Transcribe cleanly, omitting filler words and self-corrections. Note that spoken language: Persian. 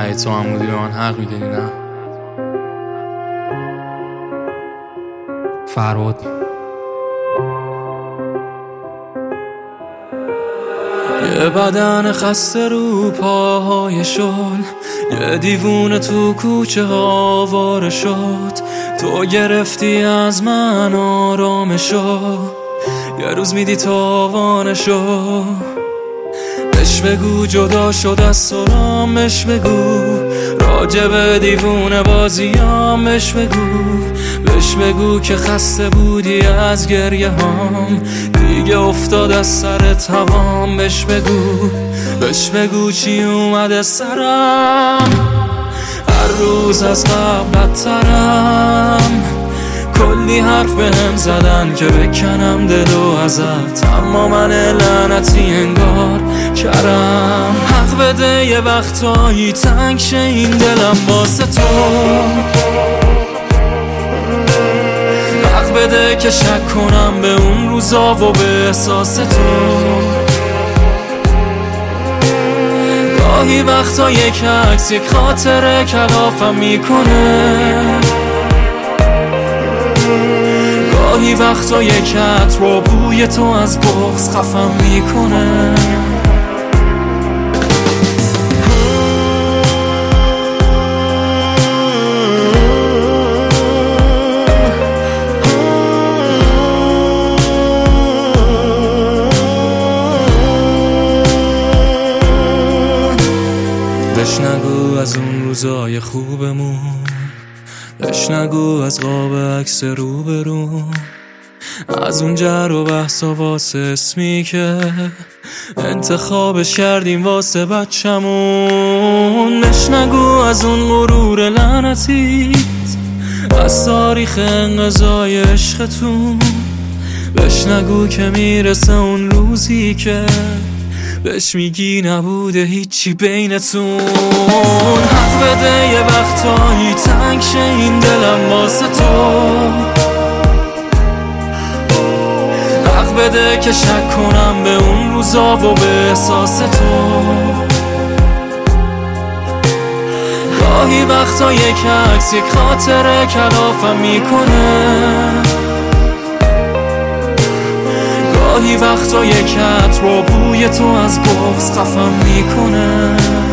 اگه تو هم بودی به من حق میدادی نه؟ فرهاد یه بدن خسته رو پاهای شل، یه دیوونه تو کوچه ها آواره شد. تو گرفتی از من آرامشو، یه روز میدی تاوانشو. بهش بگو جدا شد از سرام، بهش بگو راجب دیوونه بازیام، بهش بگو که خسته بودی از گریه هام، دیگه افتاد از سرت هوام. بهش بگو چی اومده سرم، هر روز از قبل بدترم. کلی حرف بهم زدن که بکنم دلو ازت، اما من لعنتی انگار کرم. حق بده یه وقتایی تنگ شه این دلم واسه تو، حق بده که شک کنم به اون روزا و به احساس تو. گاهی وقتا یک عکس یک خاطره کلافم میکنه، گاهی وقتا یک عطر و بوی تو از بغض خفم میکنه. بهش نگو از اون روزای خوبمون، بهش نگو از قاب عکس روبرو، از اون جر و بحثا واسه اسمی که انتخابش کردیم واسه بچمون. بهش نگو از اون غرور لعنتیت، از تاریخ انقضای عشقتون. بهش نگو که میرسه اون روزی که بهش میگی نبوده هیچی بینتون. حق بده یه وقتایی تنگ شه این دلم واسه تو، حق بده که شک کنم به اون روزا و به احساس تو. گاهی وقتا یک عکس یک خاطره کلافم میکنه، گاهی وقتا یک عطر و بوی تو از بغض خفم میکنه.